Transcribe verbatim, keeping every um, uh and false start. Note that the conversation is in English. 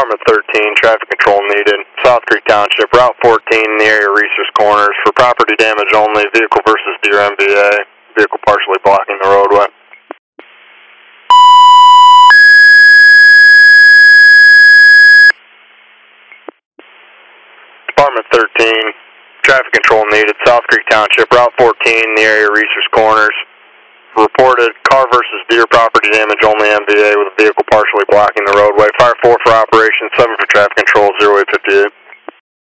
Department thirteen, traffic control needed. South Creek Township, Route fourteen in the area of Reese's Corners. For property damage only, vehicle versus Deer M V A. Vehicle partially blocking the roadway. Department thirteen, traffic control needed. South Creek Township, Route fourteen in the area of Reese's Corners. Reported car versus Deer property damage only M V A with a vehicle partially blocking the roadway. Fire four for operation, seven for traffic control, zero eight fifty-eight.